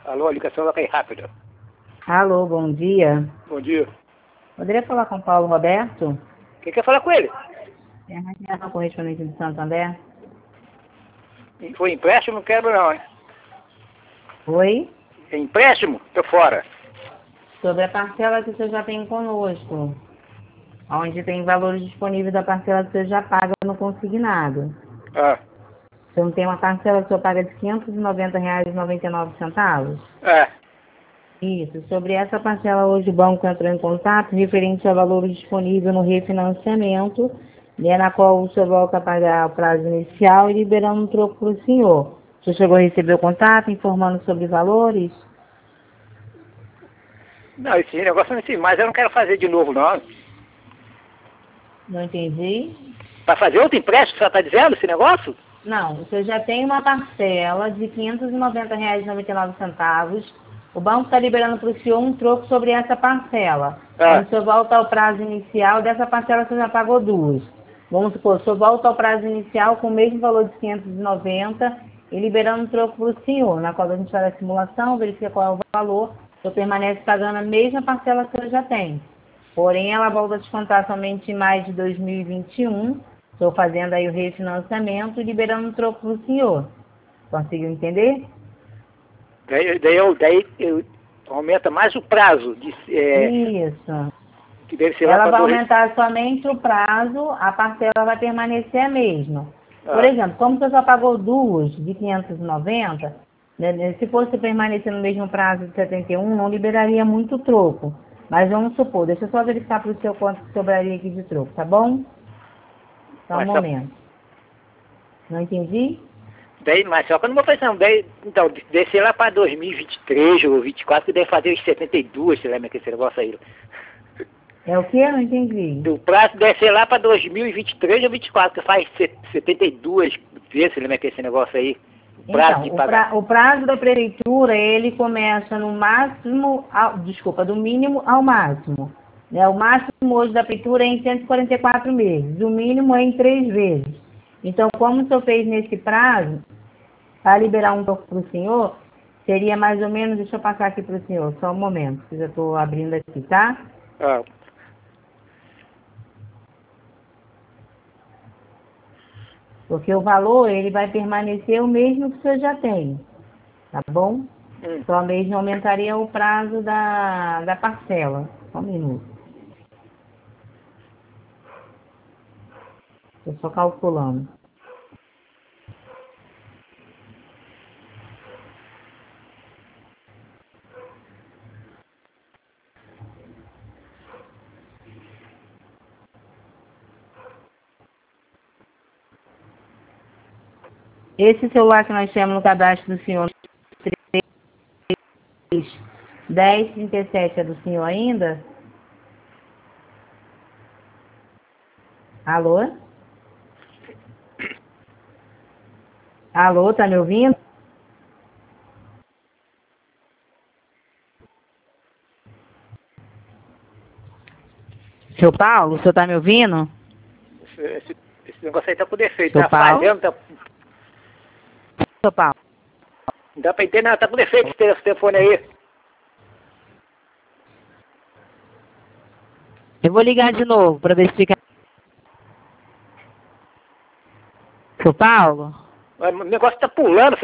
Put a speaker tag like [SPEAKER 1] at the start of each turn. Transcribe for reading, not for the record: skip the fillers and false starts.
[SPEAKER 1] Alô, a ligação vai cair rápido.
[SPEAKER 2] Alô, bom dia.
[SPEAKER 1] Bom dia.
[SPEAKER 2] Poderia falar com Paulo Roberto?
[SPEAKER 1] Quem quer falar com ele?
[SPEAKER 2] É a reunião correspondente de Santander.
[SPEAKER 1] Foi empréstimo? Não quero não, hein?
[SPEAKER 2] Oi?
[SPEAKER 1] É empréstimo? Tô fora.
[SPEAKER 2] Sobre a parcela que o senhor já tem conosco, onde tem valores disponíveis da parcela que o senhor já paga no consignado.
[SPEAKER 1] Ah,
[SPEAKER 2] O senhor não tem uma parcela que o senhor paga de R$ 590,99?
[SPEAKER 1] é.
[SPEAKER 2] Isso. Sobre essa parcela, hoje o banco entrou em contato referente ao valor disponível no refinanciamento, né, na qual o senhor volta a pagar o prazo inicial e liberando um troco para o senhor. O senhor chegou a receber o contato informando sobre valores?
[SPEAKER 1] Não, esse negócio não sei, mas eu não quero fazer de novo, não.
[SPEAKER 2] Não entendi.
[SPEAKER 1] Para fazer outro empréstimo, você está dizendo esse negócio?
[SPEAKER 2] Não, o senhor já tem uma parcela de R$ 590,99. O banco está liberando para o senhor um troco sobre essa parcela. Quando
[SPEAKER 1] Ah,
[SPEAKER 2] o senhor volta ao prazo inicial, dessa parcela o senhor já pagou duas. Vamos supor, o senhor volta ao prazo inicial com o mesmo valor de 590 e liberando um troco para o senhor, na qual a gente faz a simulação, verifica qual é o valor, o senhor permanece pagando a mesma parcela que o senhor já tem. Porém, ela volta a descontar somente em maio de 2021. Estou fazendo aí o refinanciamento e liberando um troco para o senhor. Conseguiu entender?
[SPEAKER 1] daí aumenta mais o prazo.
[SPEAKER 2] Isso.
[SPEAKER 1] Que deve ser lá
[SPEAKER 2] Ela
[SPEAKER 1] para
[SPEAKER 2] vai
[SPEAKER 1] dois.
[SPEAKER 2] aumentar somente o prazo, a parcela vai permanecer a mesma. Por
[SPEAKER 1] Ah,
[SPEAKER 2] exemplo, como você só pagou duas de 590, né, se fosse permanecer no mesmo prazo de 71, não liberaria muito troco. Mas vamos supor, deixa eu só verificar para o seu quanto que sobraria aqui de troco, tá bom? Só um
[SPEAKER 1] mas só,
[SPEAKER 2] momento. Não entendi?
[SPEAKER 1] mas só que eu não vou fazer não. Então, descer lá para 2023 ou 24, que deve fazer os 72, você lembra que esse negócio aí?
[SPEAKER 2] É o que? Eu não entendi.
[SPEAKER 1] O prazo deve ser lá para 2023 ou 24, que faz 72 vezes, você lembra que esse negócio aí? O prazo
[SPEAKER 2] Então,
[SPEAKER 1] de pagar.
[SPEAKER 2] o prazo da prefeitura, ele começa no máximo, do mínimo ao máximo. Né? O máximo hoje da prefeitura é em 144 meses, o mínimo é em 3 vezes. Então, como o senhor fez nesse prazo, para liberar um pouco para o senhor, seria mais ou menos, deixa eu passar aqui para o senhor, só um momento, que eu já estou abrindo aqui, tá?
[SPEAKER 1] Ah,
[SPEAKER 2] Porque o valor, ele vai permanecer o mesmo que o senhor já tem, tá bom?
[SPEAKER 1] hum.
[SPEAKER 2] Só mesmo aumentaria o prazo da parcela. Só um minuto. Estou só calculando. Esse celular que nós temos no cadastro do senhor, 1037 é do senhor ainda? Alô? Alô, tá me ouvindo? Seu Paulo, o senhor tá me ouvindo?
[SPEAKER 1] Esse negócio aí tá com defeito,
[SPEAKER 2] Seu
[SPEAKER 1] tá
[SPEAKER 2] Paulo?
[SPEAKER 1] falhando, tá,
[SPEAKER 2] Seu Paulo.
[SPEAKER 1] não dá para entender nada, tá com defeito esse telefone aí.
[SPEAKER 2] Eu vou ligar de novo para ver se fica. Seu Paulo?
[SPEAKER 1] O negócio tá pulando,